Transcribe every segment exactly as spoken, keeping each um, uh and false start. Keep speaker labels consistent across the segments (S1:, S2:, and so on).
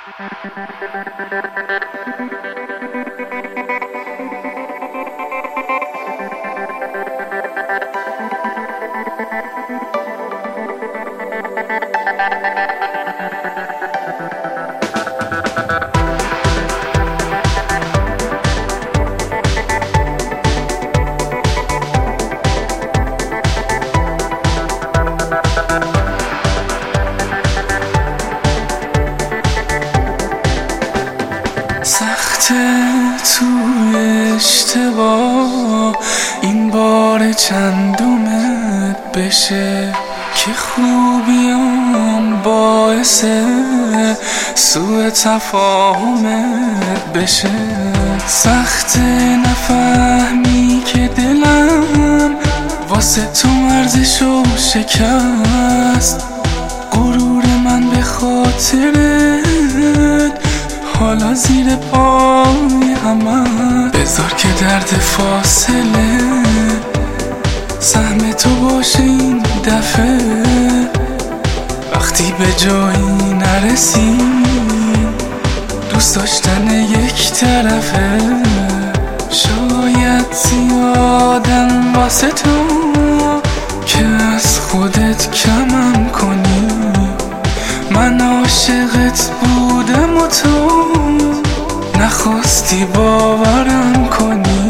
S1: سخته توی اشتباه این بار چندمت بشه که خوبیام باعث سوء تفاهمت بشه. سخته نفهمی که دلم واسه تو ارزشو شکست، غرور من به خاطرت حالا زیر پای همه. بذار که درد فاصله سهم تو باشه این دفعه، وقتی به جایی نرسی دوست داشتن یک طرفه. شاید زیادم واسه تو که از خودت کمم کنی، من عاشقت بودم و تو نخواستی باورم کنی.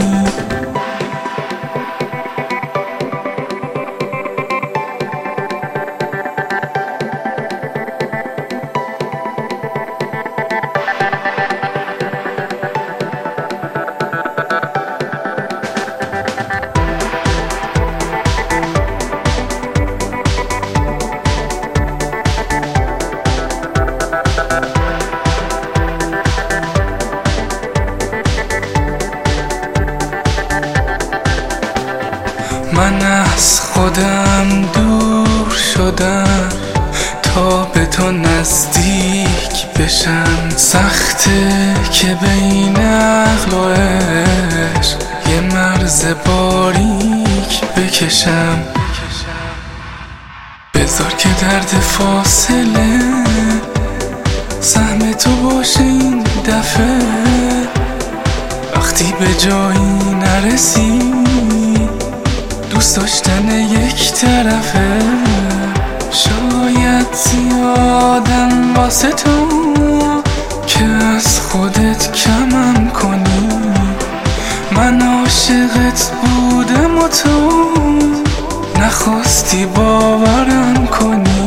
S1: من از خودم دور شدم تا به تو نزدیک بشم. سخته که بین عقل و عشق یه مرز باریک بکشم. بذار که درد فاصله سهم تو باشه این دفعه، وقتی به جایی نرسی دوست داشتن یک طرفه. شاید زیادم واسه تو که از خودت کمم کنی، من عاشقت بودم و تو نخواستی باورم کنی.